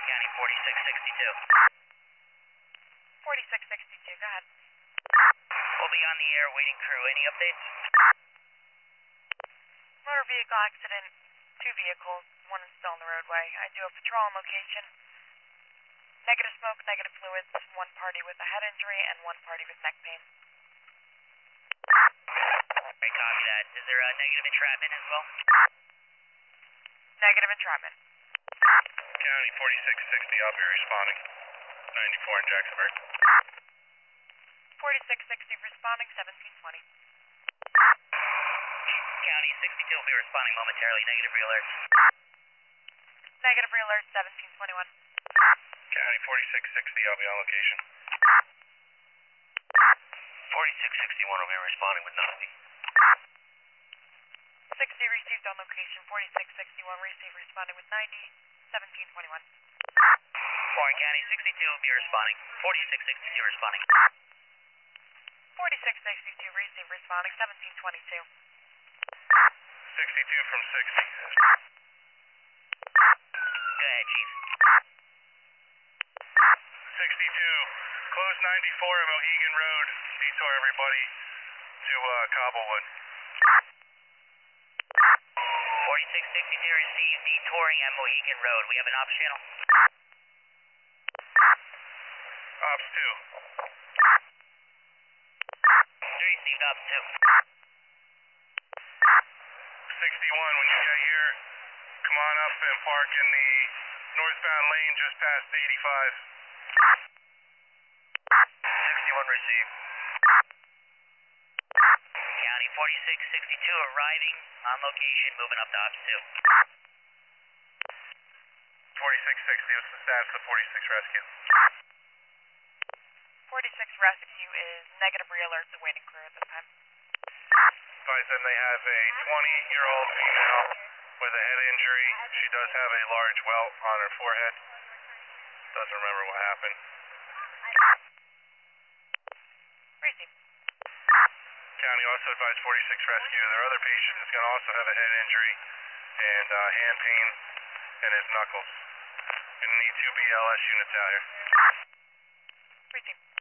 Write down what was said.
County 4662. 4662, go ahead. We'll be on the air waiting crew. Any updates? Motor vehicle accident, 2 vehicles, one is still on the roadway. I do a patrol on location. Negative smoke, negative fluids, one party with a head injury and one party with neck pain. Great, copy that. Is there a negative entrapment as well? Negative entrapment. County 4660, I'll be responding. 94 in Jacksonburg. 4660 responding, 1720. County 62 will be responding momentarily. Negative re-alert. Negative re-alert, 1721. County 4660, I'll be on location. 4661 will be responding with nothing. 60 received on location, 4661 received responding with 90, 1721. Warren County 62 will be responding. 4662 responding. 4662 received responding, 1722. 62 from 60. Go ahead, Chief. 62, close 94 at Mohegan Road. Detour everybody to Cobblewood. 4662 received detouring at Mohegan Road. We have an ops channel. Ops 2. Received ops 2. 61, when you get here, come on up and park in the northbound lane just past 85. 61 received. County 4662 arriving on location, moving up to ops 2. 4660, what's the status of 46 rescue? 46 rescue is negative re-alert to waiting crew at this time. Advise them they have a 20-year-old female with a head injury. She does have a large welt on her forehead. Doesn't remember what happened. Received. County also advised 46 rescue. Their other patient is going to also have a head injury and hand pain in his knuckles. Going to need 2 BLS units out here. Received.